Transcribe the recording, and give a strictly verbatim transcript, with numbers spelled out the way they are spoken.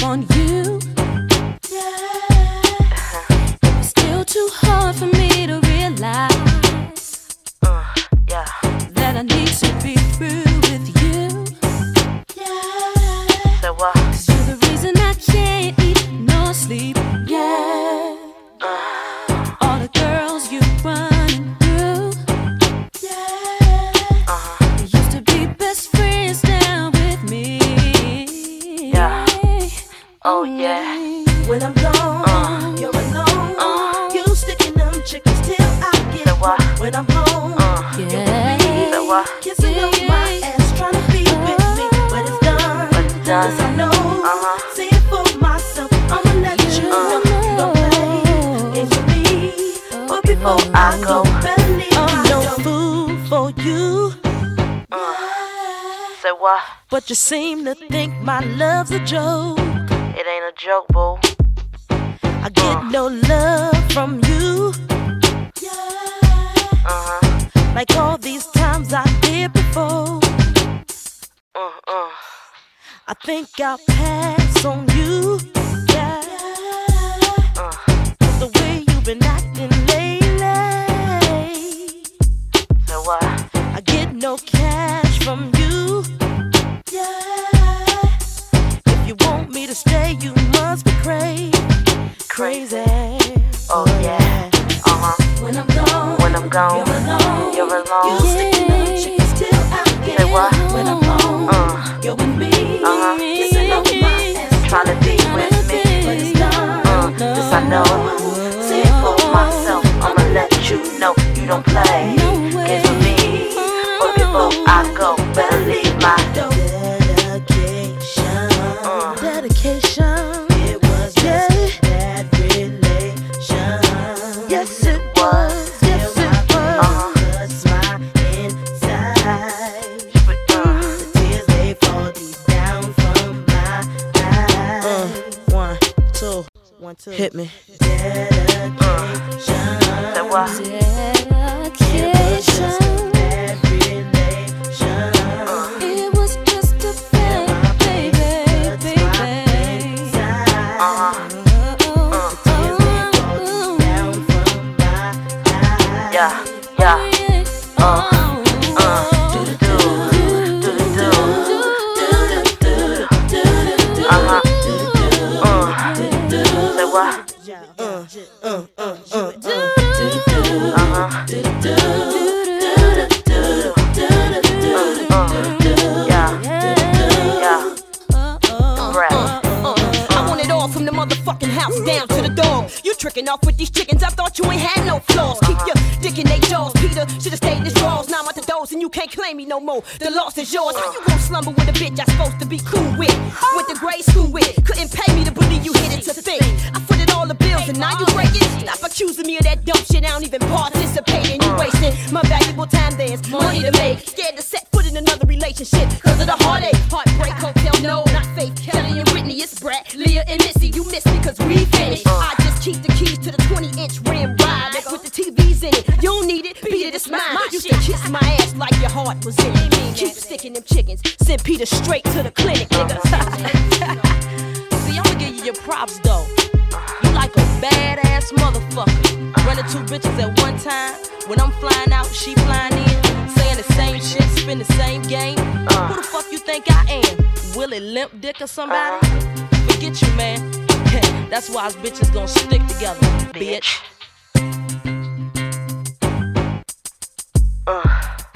on you. It was still too hard for me to realize uh, yeah. that I need to be through with you. So what? Uh, 'Cause you're the reason I can't eat nor sleep. Yeah. uh, All the girls you running through. uh-huh. We used to be best friends down with me. Yeah. Oh yeah. When I'm gone, Uh, you're alone. uh, You sticking them chickens till I get So what? when I'm home. Uh, Yeah. So what? Kissing Yeah, on yeah. my ass, trying to be with me, but it's done. But it's done. Yes, I know. Uh-huh. See it for myself. I'ma let you Uh. know. You don't play games with me, but before Before I I go, go, better leave I'm my no door. fool for you, uh, So what? but you seem to think my love's a joke. It ain't a joke, boo. I get no love from you, Uh-huh. like all these times I did before. Uh, uh. I think I'll pass on you, yeah. Uh. The way you've been acting lately, So what? I get no cash from you. If you want me to stay, you must be crazy, crazy. Oh yeah. Uh-huh. When I'm gone, When I'm gone, you're alone. you're alone. You sticking them chickens till I get Say what? when I'm home. Uh, You're with me, Uh-huh. kissing on my ass, Tryna be with me. but it's done. uh, this I know. See it for myself. I'ma let you know you don't play games with me. But before I go, better leave my door. Dedication, Uh. dedication. It was just that relation. Yes, it was. Yes, it was. Uh-huh. Cuts my inside. But, uh, The tears they fall deep down from my eyes. Uh, one, two, one, two. Hit me. Dedication. Say what? Dedication. That relation. It was just a thing, baby, baby. Uh-huh. Yeah, yeah. Uh, uh, do do do, do do do. Uh-huh. Uh, say what? Uh, uh, uh, uh, uh. Uh-huh. Yeah, yeah. Right. I want it all from the motherfucking house down to the dog. You tricking off with these chickens, I thought you ain't had no flaws. Keep your dick in they jaws, Peter. Should've stayed in his drawers. Now I'm at the doors and you can't claim me no more. The loss is yours. How you gon' slumber with a bitch I'm supposed to be cool with? Went to grade school with. Couldn't pay me to believe you hit it to think. I footed all the bills and now you break it. Stop accusing me of that dumb shit. I don't even participate in. You wasting my valuable time. There's money to make. Scared to set foot in another relationship. Cause of the heartache. Heartbreak hotel, no, not Faith. Kelly and Whitney, it's Brett, Leah and Missy. You missed me cause we finished. I just keep the keys to the twenty inch rim ride. That with the T Vs in it. You don't need it, beat it, it's mine. You should kiss my ass like your heart was in it. Keep sticking them chickens. Send Peter straight to the clinic, nigga. See, I'ma give you your props though. You like a badass motherfucker. Running two bitches at one time. When I'm flying out, she flying in. Saying the same shit, spin the same game. Who the fuck you think I am? Willie Limp Dick or somebody? Forget you, man. That's why us bitches gon' stick together, bitch. Uh.